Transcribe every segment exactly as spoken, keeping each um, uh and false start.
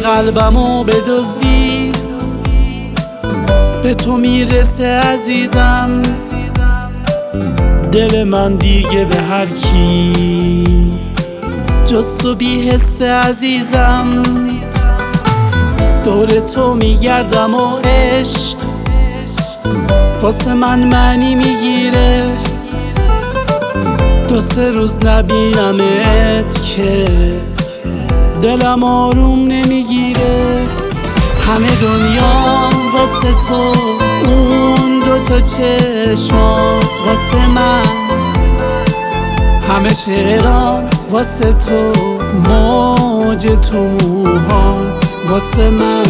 قلبمو بدزدی به تو میرسه عزیزم. دل من دیگه به هر کی جز تو بی حس عزیزم. دور تو میگردم و عشق واسه من معنی میگیره. دو سه روز نبینمت که دلم آروم نمیگیره. همه دنیام واسه تو، اون دوتا چشمات واسه من، همه شعرام واسه تو، موج تو موهات واسه من.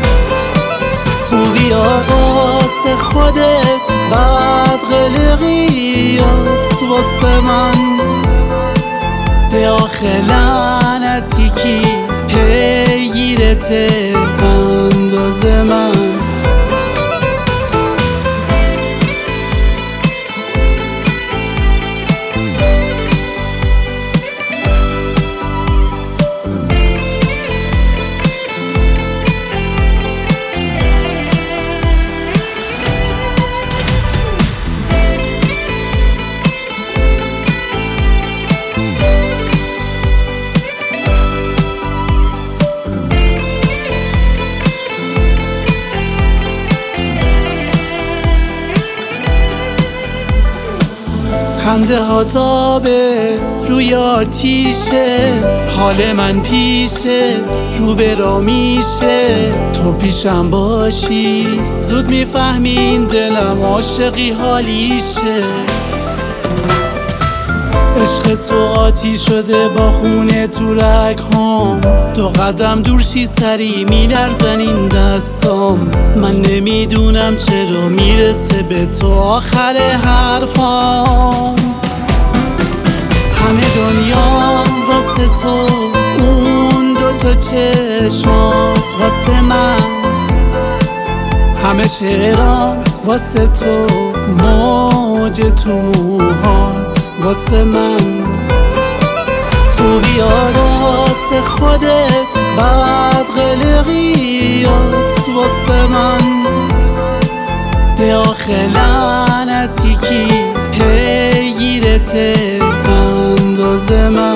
خوبی واسه خودت، بعد قلقیات واسه من. به آخه لعنتی کی پیگیرته انداز من. خنده ها تابه روی آتیشه، حال من پیشه رو برا میشه. تو پیشم باشی زود میفهمین دلم عاشقی حالیشه. عشق تو آتیش شده با خونه تو رگ هم. دو قدم دور شی سری میلرزن این دستام. من نمیدونم چرا میرسه به تو آخر حرفام. همه دنیام واسه تو، اون دوتا چشمات واسه من، همه شعرام واسه تو، موج تو موهات واسه من. خوبی واسه خودت، بعد قلقیات واسه من. به آخه لعنتی کی پیگیرته انداز من.